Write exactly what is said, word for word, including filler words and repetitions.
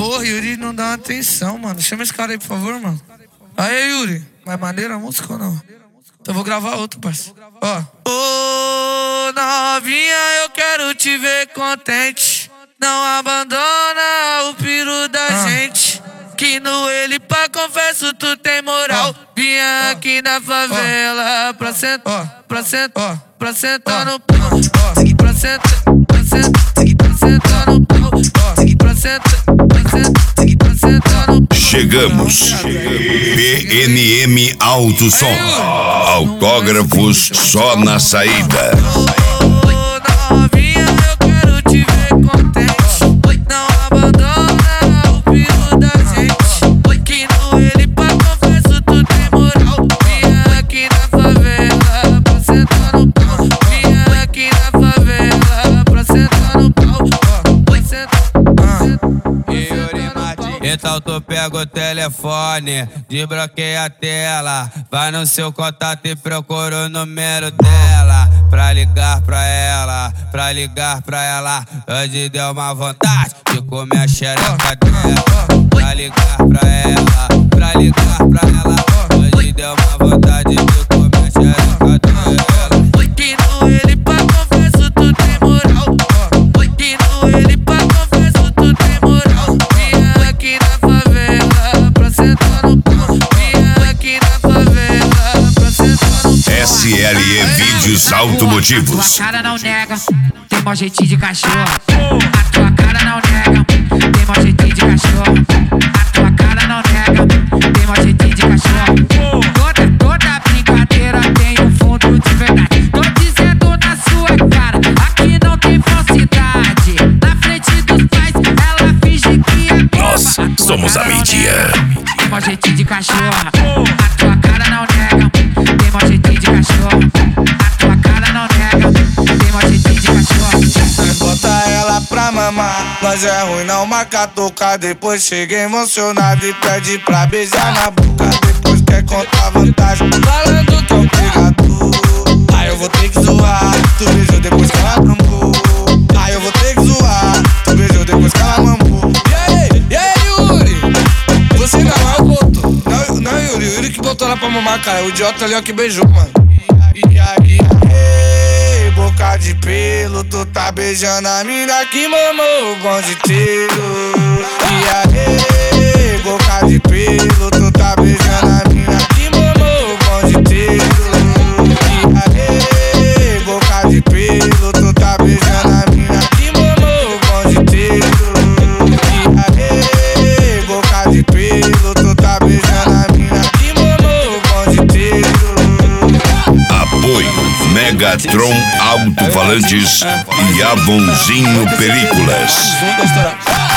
Porra, Yuri não dá atenção, mano. Chama esse cara aí, por favor, mano. Aí, Yuri. Mais maneira a música ou não? Então eu vou gravar outro, parceiro. Ó. Ô, novinha, eu quero te ver contente. Não abandona o piru da ah. gente. Que no ele pra confesso tu tem moral. Oh. Vinha oh. aqui na favela oh. pra sentar, oh. pra sentar, oh. pra sentar oh. no pau. Oh. Pra sentar, pra sentar, pra sentar no pau. Oh. Pra sentar, pra sentar, pra sentar no pau. Chegamos. P N M Alto Som. Autógrafos só na saída. Ô, novinha, eu quero te ver contente. Não abandona o piru da gente. Que no ele pra confesso tu tem moral. Vinha aqui na favela pra sentar no pau. Vinha aqui na favela pra sentar no pau. Pra sentar, pra sentar, pra sentar no pau. Então tu pega o telefone, desbloqueia a tela, vai no seu contato e procura o número dela. Pra ligar pra ela, pra ligar pra ela, hoje deu uma vontade de comer a xereca dela. Pra ligar pra ela, pra ligar pra ela, hoje deu uma vontade de comer a xereca dela. Que no ele pra confesso tu tem moral. Que no ele pra confesso tu tem moral. Vinha aqui na favela pra sentar no pau. Vinha aqui na favela pra sentar no pau. S L E Vídeos Automotivos. A tua cara não nega, tem mó jeitinho de cachorro. A tua cara não nega, tem mó jeitinho de cachorro. A tua cara não nega, tem mó jeitinho de cachorro. Toda, toda brincadeira tem um fundo de verdade. Tô dizendo na sua cara, aqui não tem falsidade. Na frente dos pais, ela finge que é boba. Nós somos a mídia. Tem mó jeitinho de cachorro. A tua cara não nega, tem mó jeitinho de cachorro. A tua cara não nega, tem mó jeitinho de cachorro. Nós bota ela pra mamar, nós é ruim não marca tocar. Depois chega emocionado e pede pra beijar na boca. Depois quer contar vantagem, falando que é um pegador. Aí eu vou ter que zoar, tu beijou depois que ela mamou. Aí eu vou ter que zoar, tu beijou depois que ela mamou. E aí, e aí, Yuri? Você não é o botou. Não, não, Yuri, Yuri que botou ela pra mamar, cara. O idiota ali ó que beijou, mano. E aí, ei, boca de pelo, tu tá beijando a mina que mamou o bonde inteiro. E aí, boca de pelo, tu tá beijando a mina que mamou o bonde inteiro. E aí, boca de pelo, tu tá beijando a mina que mamou o bonde inteiro. E aí, boca de pelo, tu tá beijando a mina que mamou o bonde inteiro. Apoio Megatron Alto-Falantes e Avonzinho Películas.